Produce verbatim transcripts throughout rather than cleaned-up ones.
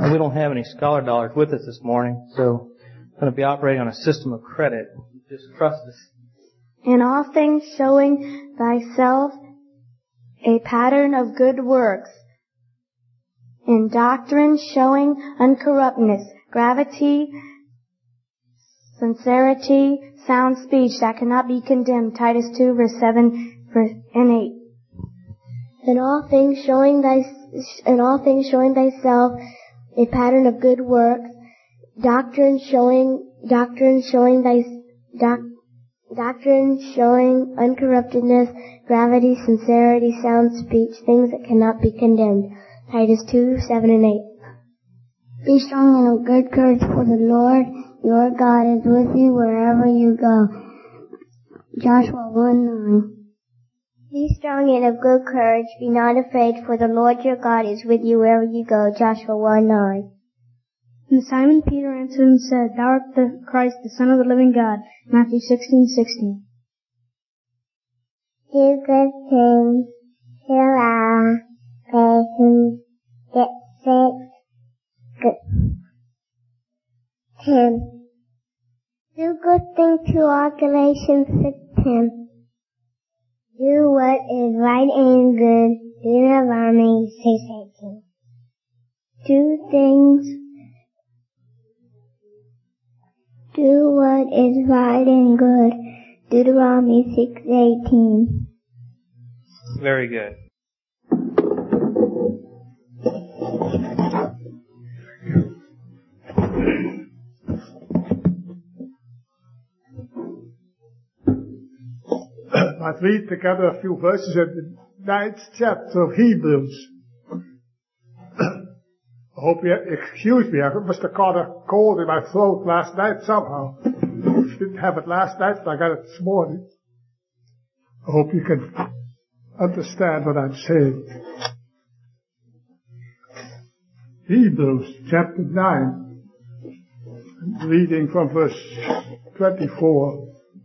And we don't have any scholar dollars with us this morning, so I'm going to be operating on a system of credit. Just trust us. In all things showing thyself a pattern of good works. In doctrine showing uncorruptness, gravity, sincerity, sound speech that cannot be condemned. Titus two, verse seven and eight. In all things showing thy, in all things showing thyself a pattern of good works, doctrine showing, doctrine showing thy, doc, doctrine showing uncorruptedness, gravity, sincerity, sound speech, things that cannot be condemned. Titus two, seven and eight. Be strong and of good courage, for the Lord your God is with you wherever you go. Joshua one nine. Be strong and of good courage, be not afraid, for the Lord your God is with you wherever you go. Joshua one nine. And Simon Peter answered and said, Thou art the Christ, the Son of the living God. Matthew sixteen sixteen. Do good things, heal our patients, get sick, good. ten. Do good things to all. Galatians six ten. Do what is right and good. Deuteronomy six eighteen. Do things. Do what is right and good. Deuteronomy six eighteen. Very good. Let's read together a few verses in the ninth chapter of Hebrews. I hope you excuse me. I must have caught a cold in my throat last night somehow. Didn't have it last night, but I got it this morning. I hope you can understand what I'm saying. Hebrews chapter nine, reading from verse twenty-four.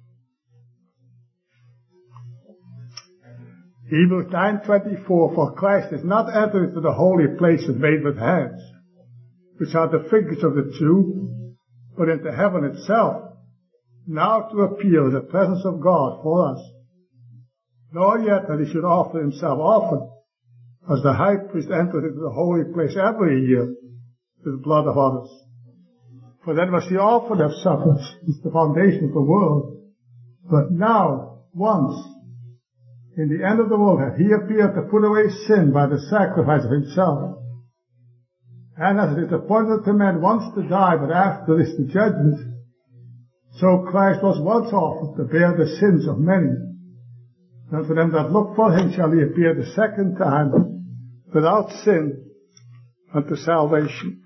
Hebrews nine twenty-four, for Christ is not entered into the holy places made with hands, which are the figures of the true, but into heaven itself, now to appear in the presence of God for us. Nor yet that he should offer himself often, as the high priest entered into the holy place every year with the blood of others. For then must he often have suffered since the foundation of the world. But now, once, in the end of the world, hath he appeared to put away sin by the sacrifice of himself. And as it is appointed to men once to die, but after this the judgment, so Christ was once offered to bear the sins of many. And to them that look for him shall he appear the second time, without sin, unto salvation.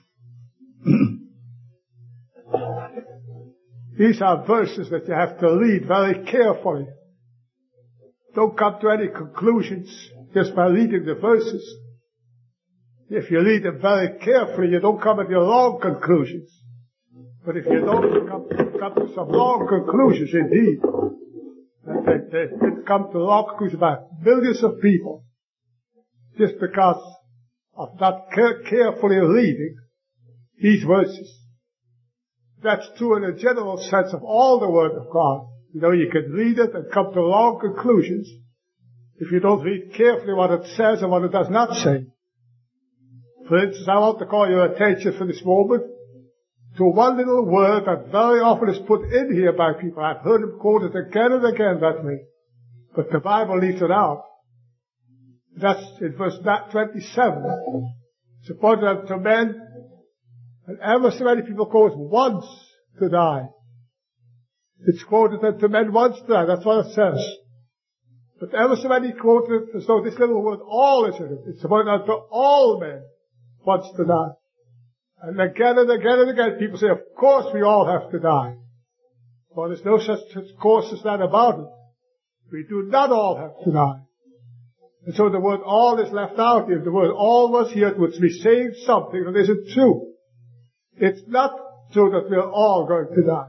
These are verses that you have to read very carefully. Don't come to any conclusions just by reading the verses. If you read them very carefully, you don't come to your wrong conclusions. But if you don't, you come, come to some wrong conclusions indeed. And they, they, they come to wrong conclusions about millions of people just because of not care, carefully reading these verses. That's true in a general sense of all the Word of God. You know, you can read it and come to wrong conclusions if you don't read carefully what it says and what it does not say. For instance, I want to call your attention for this moment to one little word that very often is put in here by people. I've heard them quote it again and again that way. But the Bible leaves it out. That's in verse twenty-seven. It's appointed unto men, and ever so many people quote once to die. It's quoted unto men once to die. That's what it says. But ever so many quote it as though this little word all is in it. It's appointed unto all men once to die. And again and again and again people say, of course we all have to die. Well, there's no such course as that about it. We do not all have to die. And so the word all is left out here. The word all was here to be saying something that isn't true. It's not true that we're all going to die.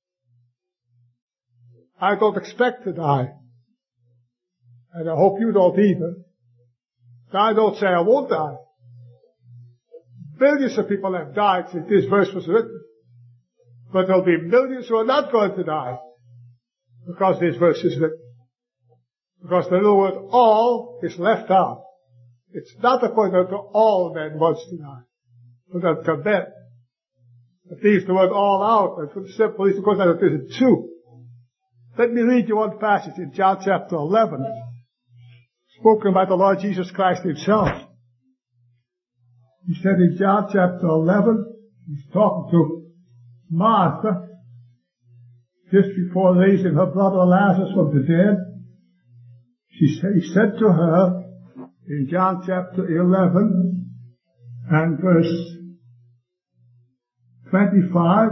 I don't expect to die. And I hope you don't either. I don't say I won't die. billions of people have died since this verse was written. But there'll be millions who are not going to die because this verse is written. Because the little word all is left out. It's not appointed to all men once to die, but unto men. It leaves the word all out, and for the simple reason, of course, that it isn't true. Let me read you one passage in John chapter eleven, spoken by the Lord Jesus Christ himself. He said in John chapter eleven, he's talking to Martha, just before raising her brother Lazarus from the dead. She said, he said to her in John chapter eleven and verse twenty-five,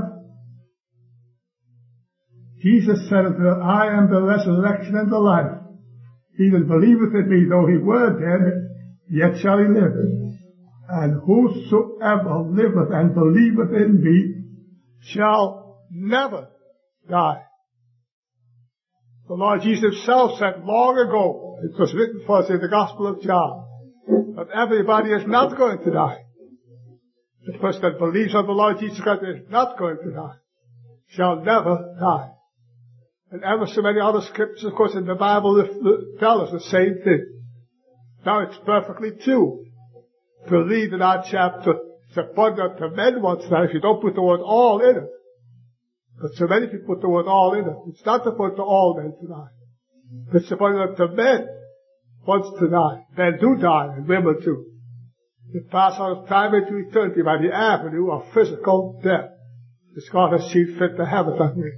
Jesus said unto her, I am the resurrection and the life. He that believeth in me, though he were dead, yet shall he live. And whosoever liveth and believeth in me shall never die. The Lord Jesus himself said long ago, it was written for us in the Gospel of John, that everybody is not going to die. The person that believes on the Lord Jesus Christ is not going to die, shall never die. And ever so many other scriptures, of course, in the Bible tell us the same thing. Now it's perfectly true to read in that chapter, it's appointed to men once now, if you don't put the word all in it. But so many people put the word all in it. It's not appointed to all men to die. It's appointed to men once to die. Men do die, and women too. They pass out of time into eternity by the avenue of physical death, as God has seen fit to have it that way.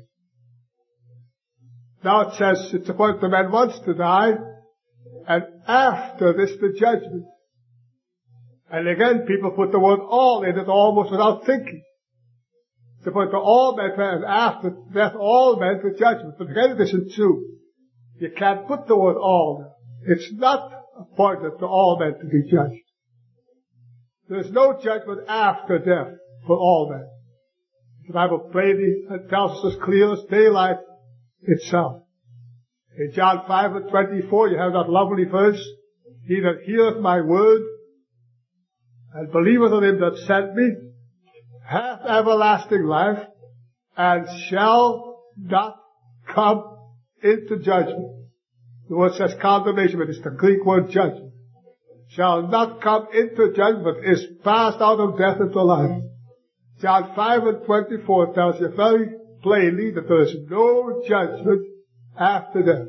Now it says it's appointed to men once to die, and after this the judgment. And again, people put the word all in it almost without thinking. It's appointed to all men, and after death all men to judgment. But again, it isn't true. You can't put the word all. It's not appointed to all men to be judged. There's no judgment after death for all men. The Bible plainly tells us as clear as daylight itself. In John five and twenty-four, you have that lovely verse, he that heareth my word and believeth on him that sent me hath everlasting life and shall not come into judgment. The word says condemnation, but it's the Greek word judgment. Shall not come into judgment, is passed out of death into life. John five and twenty-four tells you very plainly that there is no judgment after death.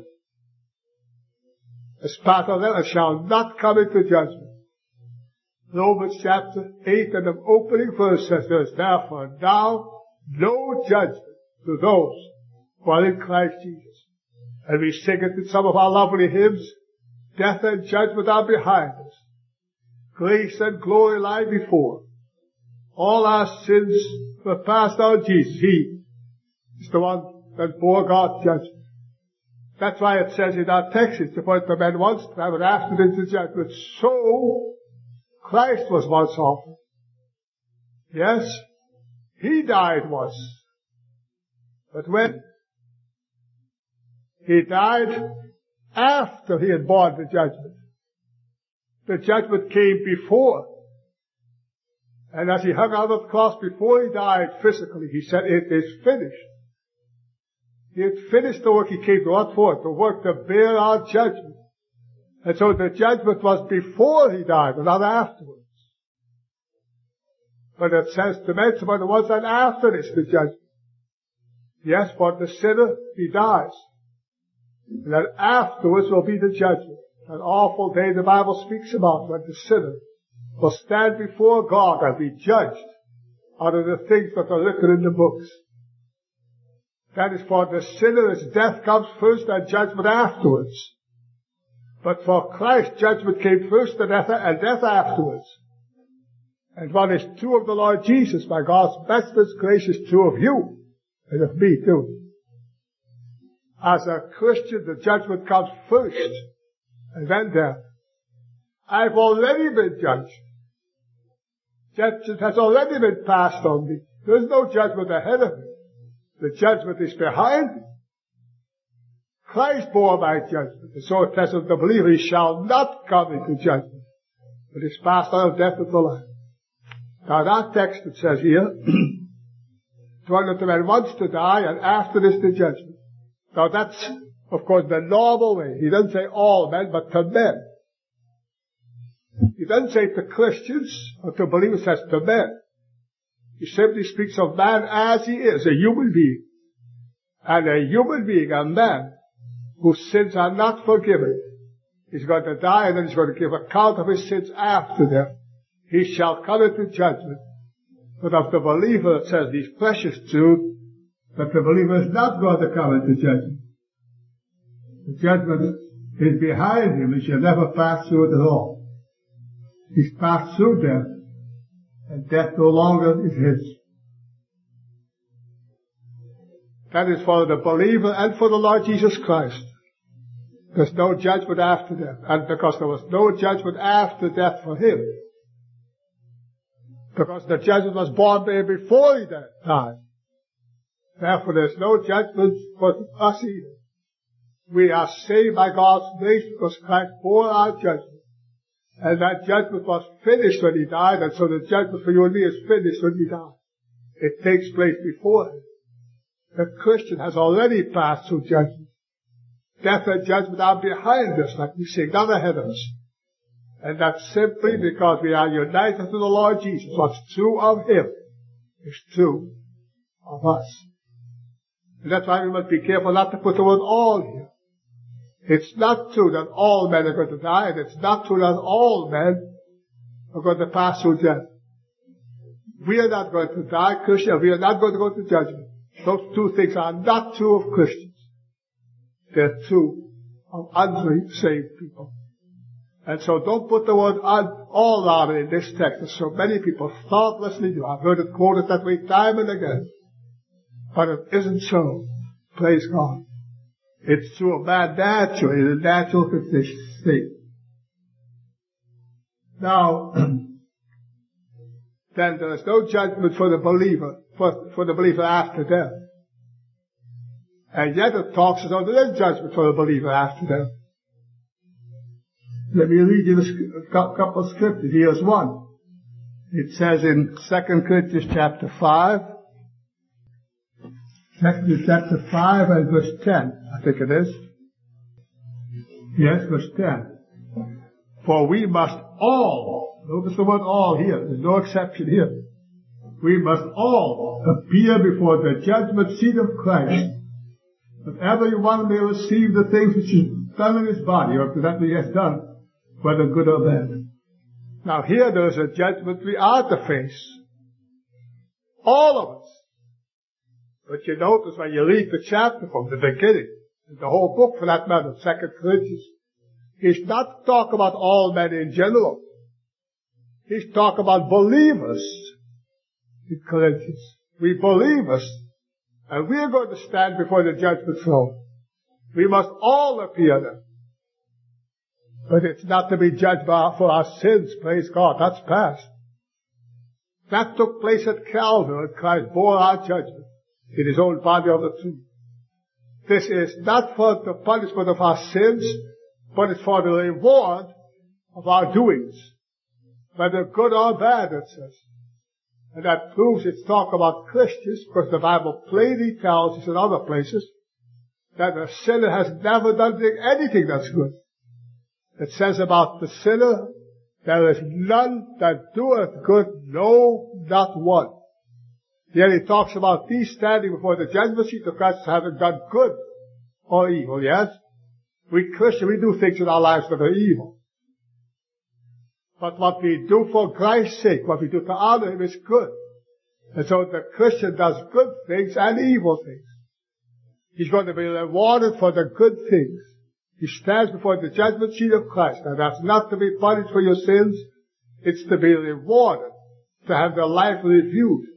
As part of that, and shall not come into judgment. Romans chapter eight and the opening verse says, there is therefore now no judgment to those who are in Christ Jesus. And we sing it in some of our lovely hymns, death and judgment are behind us. Grace and glory lie before. All our sins were passed on Jesus. He is the one that bore God's judgment. That's why it says in our text, it's appointed to men once to have and after into judgment. So Christ was once offered. Yes, he died once. But when? He died after he had borne the judgment. The judgment came before. And as he hung on the cross before he died physically, he said, it is finished. He had finished the work he came to what for? The work to bear our judgment. And so the judgment was before he died, and not afterwards. But it says to mention about the ones that after this, the judgment. Yes, for the sinner, he dies. And then afterwards will be the judgment. An awful day the Bible speaks about when the sinner will stand before God and be judged out of the things that are written in the books. That is for the sinner, as death comes first and judgment afterwards. But for Christ, judgment came first and death, and death afterwards. And what is true of the Lord Jesus, by God's matchless grace, is true of you and of me too. As a Christian, the judgment comes first and then death. I've already been judged. Judgment has already been passed on me. There's no judgment ahead of me. The judgment is behind me. Christ bore my judgment, and so it says of the believer, he shall not come into judgment, but is passed out of death into life. Now that text that says here, to one of the men wants to die, and after this the judgment. Now that's, of course, the normal way. He doesn't say all men, but to men. He doesn't say to Christians or to believers, he says to men. He simply speaks of man as he is, a human being. And a human being, a man, whose sins are not forgiven, is going to die, and then he's going to give account of his sins after death. He shall come into judgment. But of the believer, it says these precious truths, that the believer is not going to come into judgment. The judgment is behind him. He shall never pass through it at all. He's passed through death, and death no longer is his. That is for the believer and for the Lord Jesus Christ. There's no judgment after death. And because there was no judgment after death for him, because the judgment was born there before he died, therefore there's no judgment for us either. We are saved by God's grace because Christ bore our judgment. And that judgment was finished when he died, and so the judgment for you and me is finished when he died. It takes place before him. The Christian has already passed through judgment. Death and judgment are behind us, like we sing, not ahead of us. And that's simply because we are united to the Lord Jesus. What's true of him is true of us. And that's why we must be careful not to put the word all here. It's not true that all men are going to die, and it's not true that all men are going to pass through death. We are not going to die, Christian, we are not going to go to judgment. Those two things are not true of Christians. They're true of unsaved people. And so don't put the word all on in this text, as so many people thoughtlessly do. I've heard it quoted that way time and again. But it isn't so. Praise God. It's true of man naturally, in a natural state. Now, then there is no judgment for the believer, for, for the believer after death. And yet it talks as though there is judgment for the believer after death. Let me read you a couple of scriptures. Here's one. It says in Second Corinthians chapter five, Second chapter five and verse ten, I think it is. Yes, verse ten. For we must all, notice the word all here, there's no exception here. We must all appear before the judgment seat of Christ, that every one may receive the things which is done in his body, or that he has done, whether good or bad. Now here there is a judgment we are to face. All of us. But you notice when you read the chapter from the beginning, and the whole book for that matter, Second Corinthians, he's not talking about all men in general. He's talking about believers in Corinthians. We believers. And we're going to stand before the judgment throne. We must all appear there. But it's not to be judged by, for our sins, praise God, that's past. That took place at Calvary, and Christ bore our judgment in his own body on the tree. This is not for the punishment of our sins, but it's for the reward of our doings, whether good or bad, it says. And that proves it's talk about Christians, because the Bible plainly tells us in other places that a sinner has never done anything that's good. It says about the sinner, there is none that doeth good, no, not one. Yet he talks about these standing before the judgment seat of Christ having done good or evil, yes? We Christians, we do things in our lives that are evil. But what we do for Christ's sake, what we do to honor him is good. And so the Christian does good things and evil things. He's going to be rewarded for the good things. He stands before the judgment seat of Christ. And that's not to be punished for your sins. It's to be rewarded. To have their life reviewed.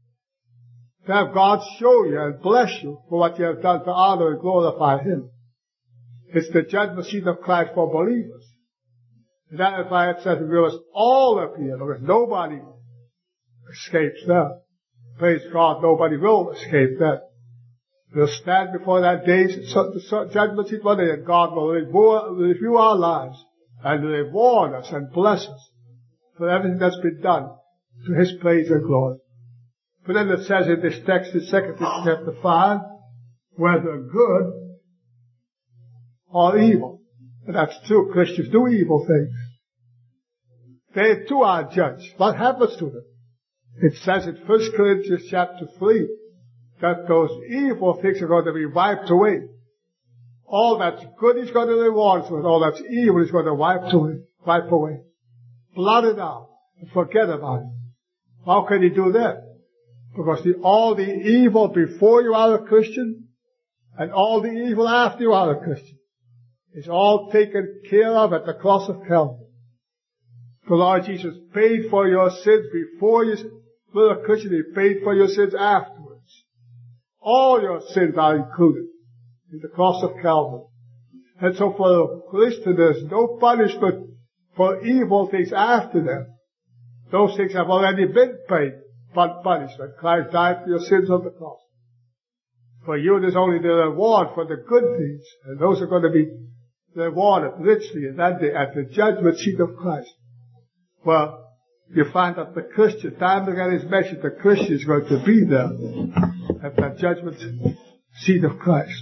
To have God show you and bless you for what you have done to honor and glorify him. It's the judgment seat of Christ for believers. And that is why it says we must all appear, because nobody escapes that. Praise God, nobody will escape that. We'll stand before that day, the judgment seat one day, and God will review our lives and reward us and bless us for everything that's been done to His praise and glory. But then it says in this text in Second Timothy chapter five, whether good or evil. And that's true. Christians do evil things. They too are judged. What happens to them? It says in First Corinthians chapter three that those evil things are going to be wiped away. All that's good He's going to reward for it. All that's evil He's going to wipe away. Wipe away. Blot it out. And forget about it. How can He do that? Because the, all the evil before you are a Christian and all the evil after you are a Christian is all taken care of at the cross of Calvary. The Lord Jesus paid for your sins before you were a Christian. He paid for your sins afterwards. All your sins are included in the cross of Calvary. And so for a Christian, there's no punishment for evil things after them. Those things have already been paid, but punishment. Christ died for your sins on the cross. For you, there's only the reward for the good things, and those are going to be rewarded richly in that day at the judgment seat of Christ. Well, you find that the Christian, time again is mentioned, the Christian is going to be there at that judgment seat of Christ.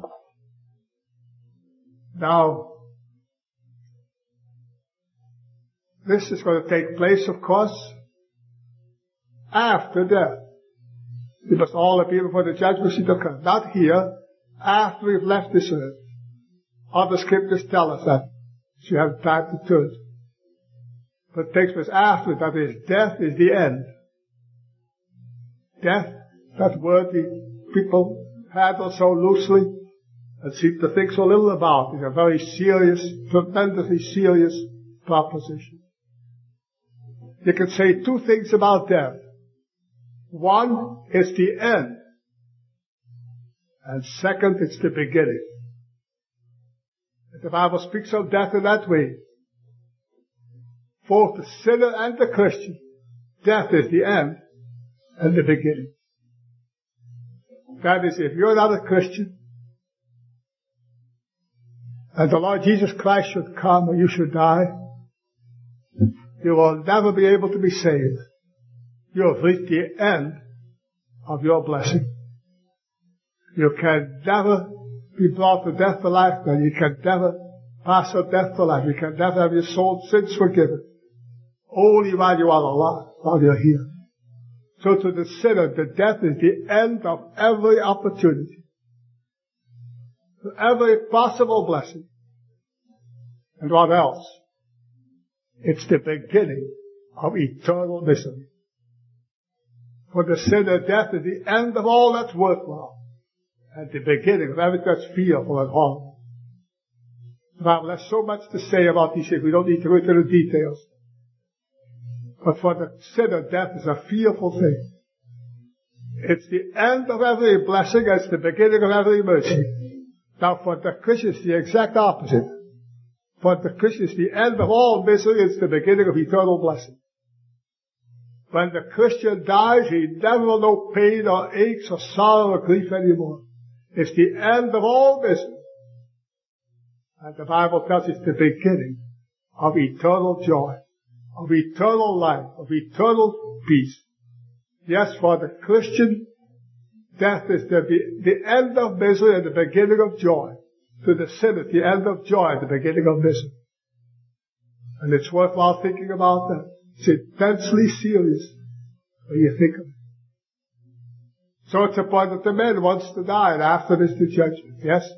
Now, this is going to take place, of course, after death. We must all appear before the judgment seat of Christ. Not here, after we've left this earth. Other scriptures tell us that. So you have time to turn. But it takes place after, that is, death is the end. Death, that word the people handle so loosely and seem to think so little about, is a very serious, tremendously serious proposition. You can say two things about death. One, it's the end. And second, it's the beginning. The Bible speaks of death in that way. For the sinner and the Christian, death is the end and the beginning. That is, if you're not a Christian, and the Lord Jesus Christ should come or you should die, you will never be able to be saved. You have reached the end of your blessing. You can never be brought to death to life, then you can never pass from death to life. You can never have your soul's sins forgiven. Only while you are alive, while you're here. So to the sinner, the death is the end of every opportunity. Every possible blessing. And what else? It's the beginning of eternal misery. For the sinner, death is the end of all that's worthwhile. And the beginning of everything that's fearful and horrible. The Bible has so much to say about these things. We don't need to go into the details. But for the sinner, death is a fearful thing. It's the end of every blessing. It's the beginning of every mercy. Now for the Christian, it's the exact opposite. For the Christian, it's the end of all misery. It's the beginning of eternal blessing. When the Christian dies, he never will know pain or aches or sorrow or grief anymore. It's the end of all misery. And the Bible tells us it's the beginning of eternal joy, of eternal life, of eternal peace. Yes, for the Christian, death is the, the end of misery and the beginning of joy. To the sinner, the end of joy and the beginning of misery. And it's worthwhile thinking about that. It's intensely serious when you think of it. So it's appointed that the man wants to die, and after this the judgment. Yes?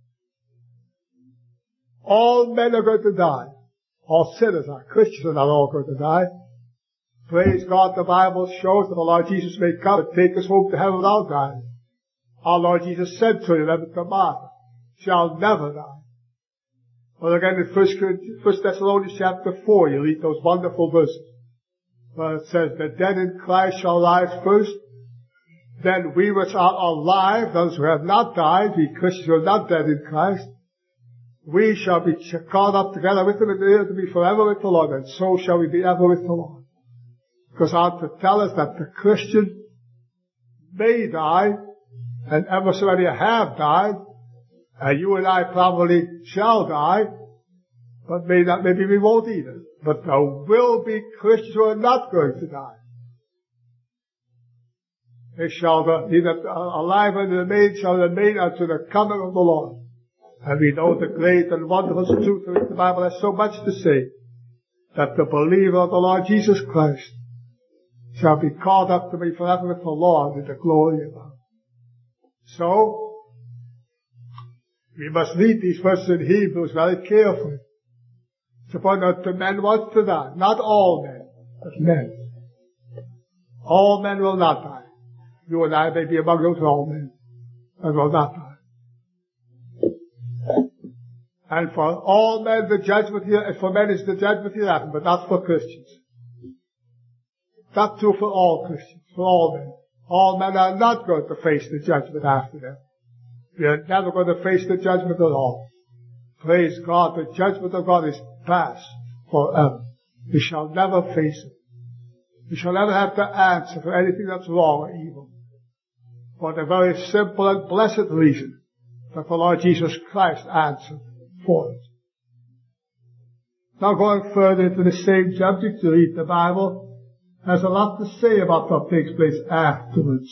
All men are going to die. All sinners are. Christians are not all going to die. Praise God, the Bible shows that the Lord Jesus may come and take us home to heaven without dying. Our Lord Jesus said to him, to Martha, shall never die. Well, again in First Thessalonians chapter four, you read those wonderful verses. Where it says, the dead in Christ shall rise first. Then we which are alive, those who have not died, we Christians who are not dead in Christ, we shall be caught up together with them in the air to be forever with the Lord, and so shall we be ever with the Lord. Because out to tell us that the Christian may die, and ever so many have died, and you and I probably shall die, but may not, maybe we won't either. But there will be Christians who are not going to die. They shall be alive and remain, shall remain unto the coming of the Lord. And we know the great and wondrous truth of it. The Bible has so much to say, that the believer of the Lord Jesus Christ shall be called up to be forever with the Lord in the glory of God. So, we must read these verses in Hebrews very carefully. Suppose that the men want to die. Not all men, but men. All men will not die. You and I may be among those all men, and will not die. And for all men the judgment here, for men is the judgment hereafter, but not for Christians. Not true for all Christians, for all men. All men are not going to face the judgment after them. We are never going to face the judgment at all. Praise God, the judgment of God is past forever. We shall never face it. We shall never have to answer for anything that's wrong or evil. For the very simple and blessed reason that the Lord Jesus Christ answered for it. Now going further into the same subject, to read the Bible has a lot to say about what takes place afterwards.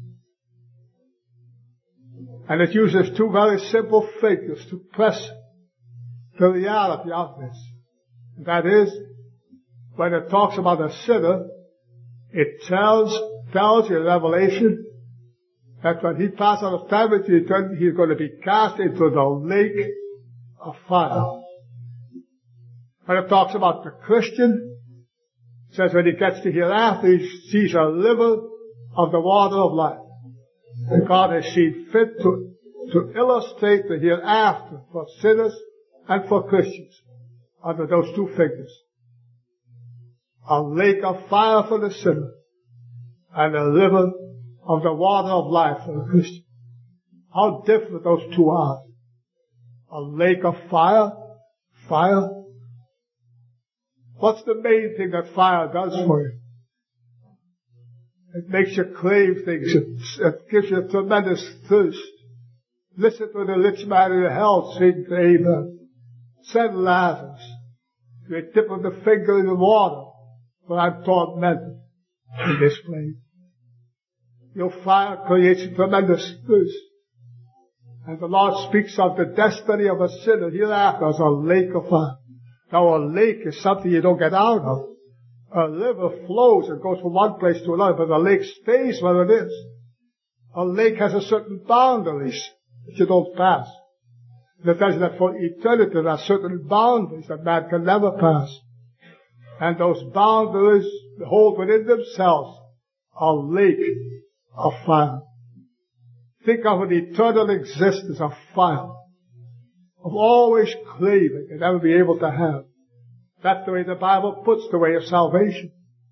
And it uses two very simple figures to press the reality of this. That is, when it talks about a sinner, it tells, tells you in Revelation that when he passes out of time into eternity, he's going to be cast into the lake of fire. When it talks about the Christian, it says when he gets to hereafter, he sees a river of the water of life. And God has seen fit to, to illustrate the hereafter for sinners and for Christians under those two figures. A lake of fire for the sinner and a river of the water of life for the Christian. How different those two are. A lake of fire, fire. What's the main thing that fire does for you? It makes you crave things. It, it gives you a tremendous thirst. Listen to the rich man in hell sing to Abraham. Send Lazarus. You dip of the finger in the water, for I'm tormented in this flame. Your fire creates a tremendous thirst. And the Lord speaks of the destiny of a sinner hereafter as a lake of fire. Now a lake is something you don't get out of. A river flows and goes from one place to another, but a lake stays where it is. A lake has a certain boundaries that you don't pass. It tells you that for eternity there are certain boundaries that man can never pass. And those boundaries hold within themselves a lake of fire. Think of an eternal existence of fire, of always craving and never be able to have. That's the way the Bible puts the way of salvation.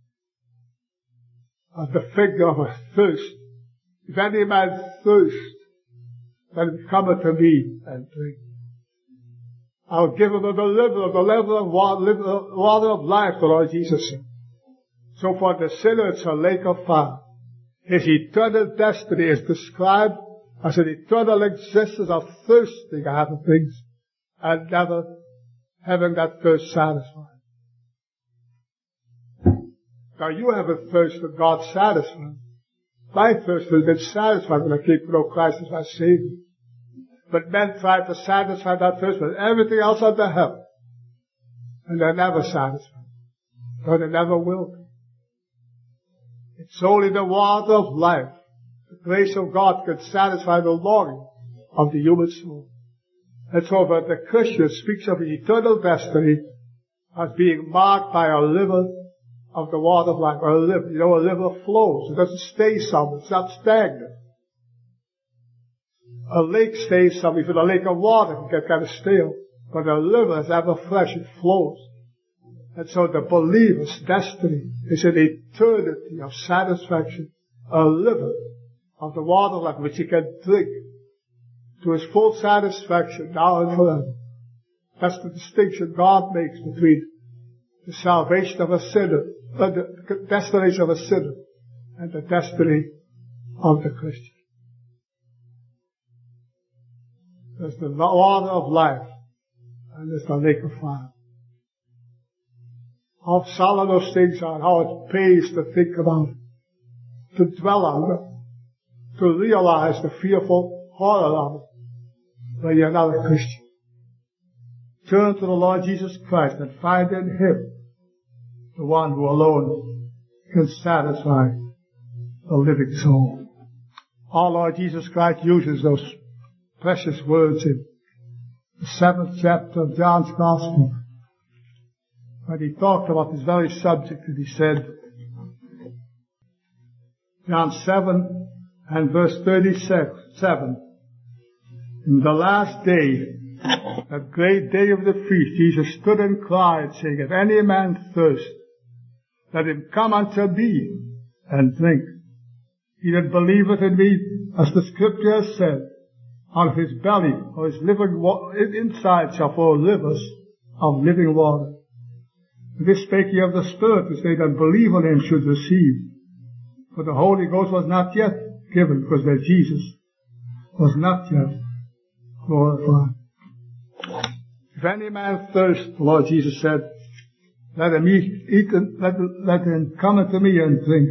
Of the figure of a thirst. If any man thirst, let him come unto me and drink. I'll give him of the river of the level of water, water of life, the Lord Jesus said. So for the sinner, it's a lake of fire. His eternal destiny is described as an eternal existence of thirsting after things and never having that thirst satisfied. Now you have a thirst that God satisfied. My thirst has been satisfied when I came to know Christ as my Savior. But men try to satisfy that thirst with everything else under heaven. And they're never satisfied. Or they never will be. It's only the water of life, the grace of God, can satisfy the longing of the human soul. And so that the Christian speaks of his eternal destiny as being marked by a river of the water of life. Or a river, you know, a river flows. It doesn't stay somewhere. It's not stagnant. A lake stays somewhere. Even a lake of water can get kind of stale. But a river is ever fresh. It flows. And so the believer's destiny is an eternity of satisfaction. A river of the water of life which he can drink to his full satisfaction now and forever. That's the distinction God makes between the salvation of a sinner, uh, the destination of a sinner, and the destiny of the Christian. There's the water of life, and there's the lake of fire. How solid those things are, how it pays to think about it, to dwell on them. to realize the fearful horror of it when you're not a Christian. Turn to the Lord Jesus Christ and find in Him the one who alone can satisfy the living soul. Our Lord Jesus Christ uses those precious words in the seventh chapter of John's Gospel when he talked about this very subject, and he said, John seven and verse thirty-seven, in the last day, that great day of the feast, Jesus stood and cried, saying, if any man thirst, let him come unto me and drink. He that believeth in me, as the Scripture has said, out of his belly or his living wa- inside shall flow rivers of living water. This spake he of the Spirit, which they that believe on him should receive. For the Holy Ghost was not yet given, because that Jesus was not yet glorified. If any man thirst, the Lord Jesus said, let him eat, eat and let, let him come unto me and drink.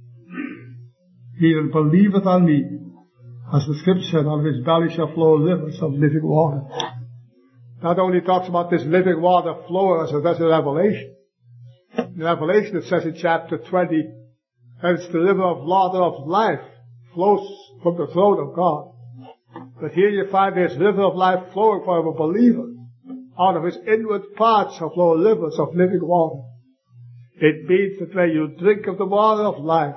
He that believeth on me, as the Scripture said, out of his belly shall flow rivers of living water. Not only talks about this living water flowing, as that's a Revelation. In Revelation it says in chapter twenty, that it's the river of water of life flows from the throne of God. But here you find this river of life flowing from a believer. Out of his inward parts shall flow rivers of living water. It means that when you drink of the water of life,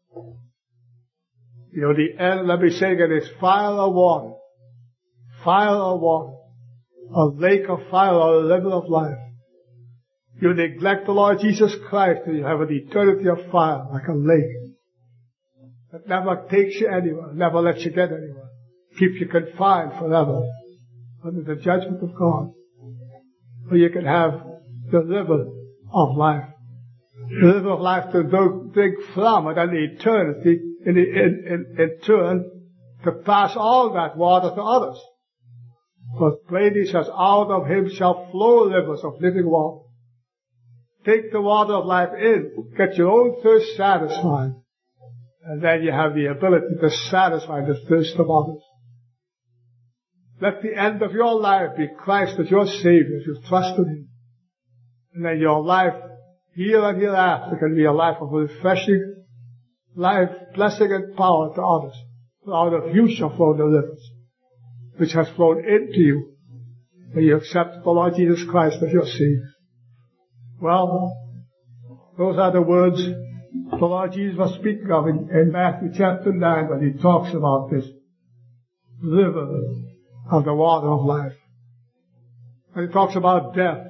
you know, the end, let me say again, is fire or water. Fire or water. A lake of fire or a river of life. You neglect the Lord Jesus Christ and you have an eternity of fire, like a lake. That never takes you anywhere, never lets you get anywhere. Keeps you confined forever under the judgment of God. Or you can have the river of life. The river of life to drink from, and then eternity, in, in, in, in turn, to pass all that water to others. For plainly says, out of him shall flow rivers of living water. Take the water of life in, get your own thirst satisfied, and then you have the ability to satisfy the thirst of others. Let the end of your life be Christ as your Savior, as you trust in Him. And then your life, here and hereafter, can be a life of refreshing life, blessing and power to others. For out of you shall flow the rivers, which has flowed into you when you accept the Lord Jesus Christ as your Savior. Well, those are the words the Lord Jesus was speaking of in, in Matthew chapter nine when He talks about this river of the water of life. When He talks about death,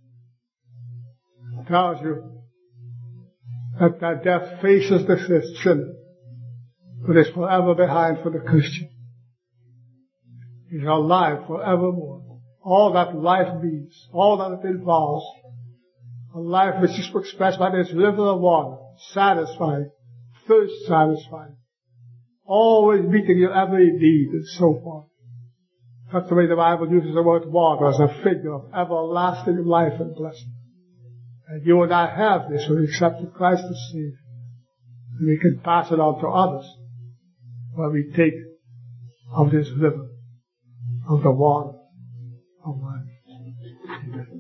He tells you that that death faces the sinner, but is forever behind for the Christian. He's alive forevermore. All that life means, all that it involves, a life which is expressed by this river of water, satisfying, thirst satisfying, always meeting your every need, and so forth. That's the way the Bible uses the word water as a figure of everlasting life and blessing. And you and I have this when we accepted Christ as Savior. And we can pass it on to others when we take of this river of the water of life. Amen.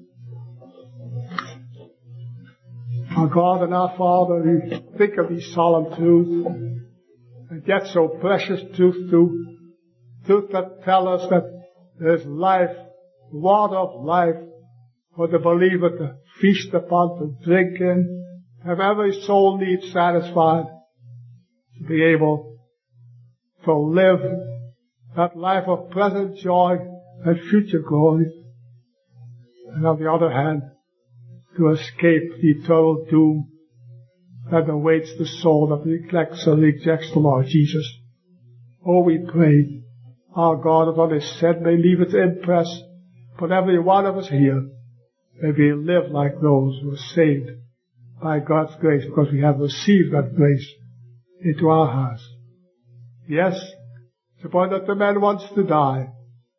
Our God and our Father, we think of these solemn truths, and yet so precious truth too. Truth that tell us that there's life, water of life, for the believer to feast upon, to drink in, have every soul need satisfied, to be able to live that life of present joy and future glory, and on the other hand, to escape the eternal doom that awaits the soul that neglects or rejects the Lord Jesus. Oh, we pray, our God, that on His said may leave its impress upon every one of us here. May we live like those who are saved by God's grace, because we have received that grace into our hearts. Yes, it's appointed that the man wants to die.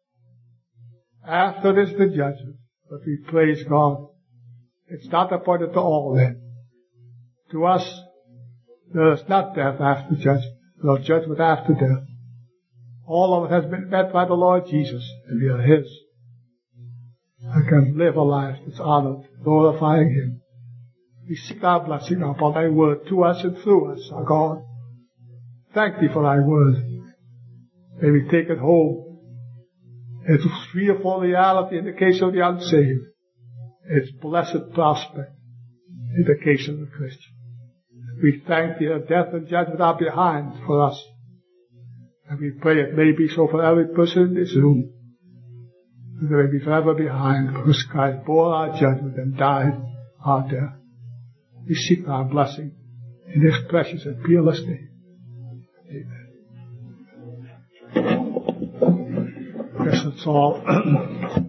After this, the judgment. But we praise God. It's not appointed to all men. To us, there is not death after judgment. no judgment after death. All of it has been met by the Lord Jesus, and we are His. I can live a life that's honored, glorifying Him. We seek Thy blessing upon Thy word to us and through us, our God. Thank Thee for Thy word. May we take it home. It's a fearful reality in the case of the unsaved. It's blessed prospect in the case of the Christian. We thank Thee that death and judgment are behind for us. And we pray it may be so for every person in this room. That they may be forever behind, because Christ bore our judgment and died our death. We seek our blessing in His precious and peerless name. Amen. Yes, that's all.